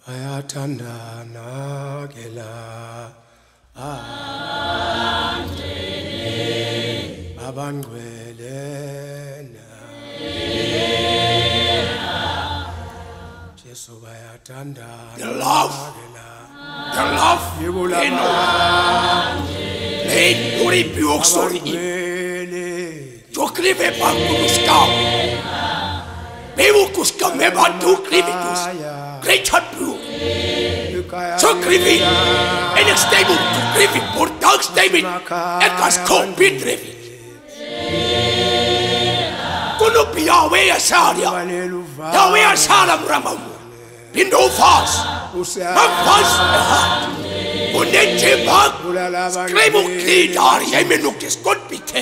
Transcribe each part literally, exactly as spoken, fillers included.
ayathandana ke la abangcwele na Jesu bayathandana the love the love hey uri biyoksori to krive pa kuska bewu kuska me ba tu krive tus great chat bro so krive en stable to krive por dag stable et kas ko bitreve kono piawe asaria yawe asara mramamu bindo fas Mampas Unente bag Skrivo klidar Jemenukes god bitte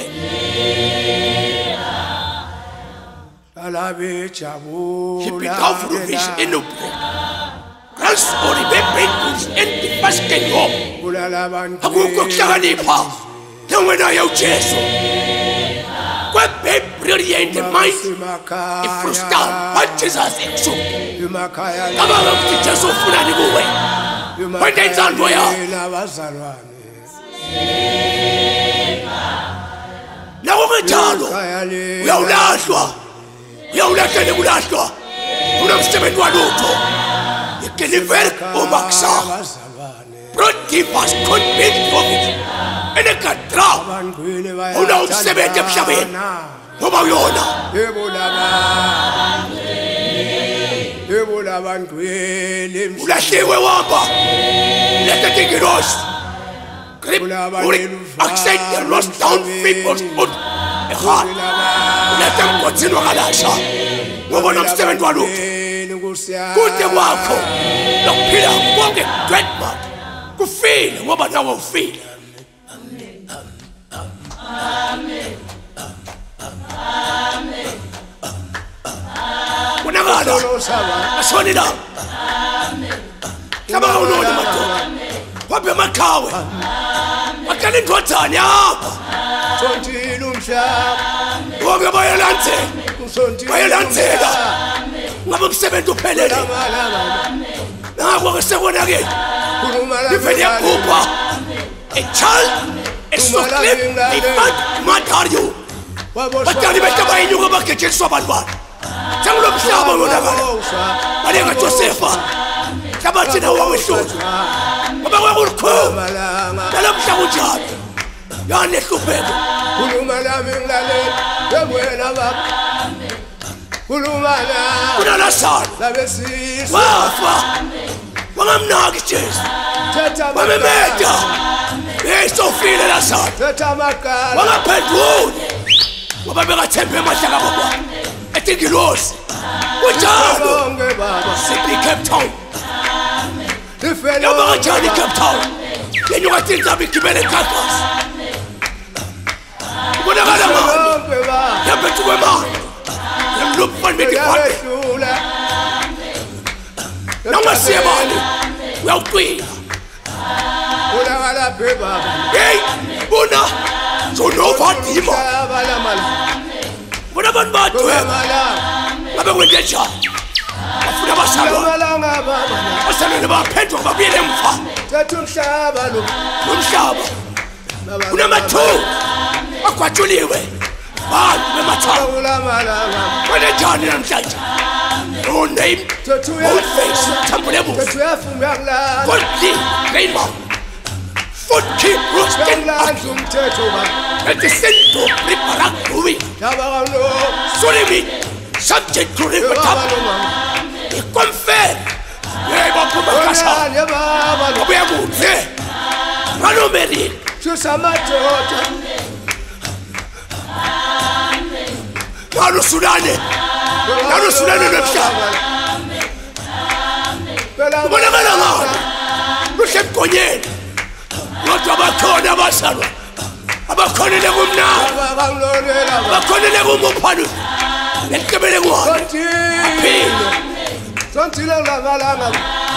Hippi aufrufisch innubre Ras ori bebenkus enti paskengo Aguko kjani pa Nawena yau Jesu Qua be brilliante mais E frustar Manchesas exo Kabarok ti Jesu funani buwe Wende zandoya Nawo ngejalo Uyawulahlwa Uyawulahlele kulahlwa Unomsebenzi walutho Ikeliver umaksa Protivas convict profit Enekatra Unomsebenzi emhlabeni Ngoba uyona Ulahliwe wamba Letetingiros Grip Uri Accent the lost down people's foot Echad Uletem kotsinu kalasha Ngoba nomsebenzi walutho Kude wakho Nokuphila konke dreadmart Kufile ngoba nawe ufile Amen Unagala Asoni la Kama unoni mato Wape makawe Wakani ngotani hapa Sontilu mshaba Wonge bayelante Bayelantela Ngaba msebenzi uphelele Nako ngesebona ke Ifeni yakupa A child A soclip A fat Matario Batani betaba inyuka baketshetswa abantwana Jangulo mhlaba ngonakala Balenga Josefa Kabathi nawo wawehlozo Ngoba kwakulukhoma Dala mhlaba unjalo Yani ehlupheko Khuluma nami ngilalela Yewena baba Khuluma nami Unalasana Labesizwe Wafa Wangamnaki Jesu Wamemeda Esofile lasana Thetha amagala Wangaphenduli Ngoba bekathembe emahlaka baba Etingilosi Unjalo Simply Cape Town Yoba kanjani Cape Town Yenyuka tinza bigibele kakas Ubonakala ngani Yabethu kwemali Yamluphan medikwate Nawasiye bani Uyawuqina Unakala beba Hey Buna Zonova dima Bona abantu badweba Ngabe kwente njani Bafuna basalwa Basalwa baphendwa babile emva Thatha umhlaba lo Umhlaba Unamathuba Akwathuliwe Bantu bemathaba Kwente njani namhlanje No name No face Thambule buso Thatha uyafuna uyakulala Kodli Rainbow Foot keep roasting Nglandla umthetho ba Ethi sinto Riparak Ruwi Yaba kalo Solimi Subject to Riparak Ikonfer Yeba kumakasa Yaba lo Obuya kuhle Ngalo meri Susamadoda Ngalo Sudane Ngalo Sudane nemhlaba Ubonakala ngani Luhle mgonyeni Kodwa bakhona abasalwa Abakhonile kumnandi Abakhonile kumuphalu Nekebele kuhani Aphile Sontile nglavalanga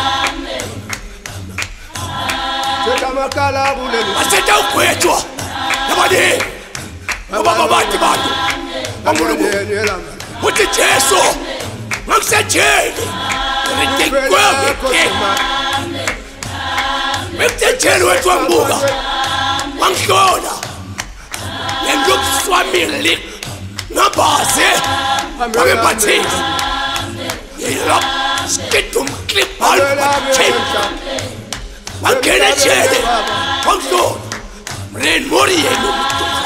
Thetha amakala kuleli Aseta ugwetshwa Nabani Ngoba bathi bantu Bangulubu Uthi Jesu Ngakusejele Mekuthethelwe wethu wambuka wangihlola ngenlokuswamile ngabaze wabembathisa yilap skidum clip all chain wangena ejele wangihlola mreni mori yenu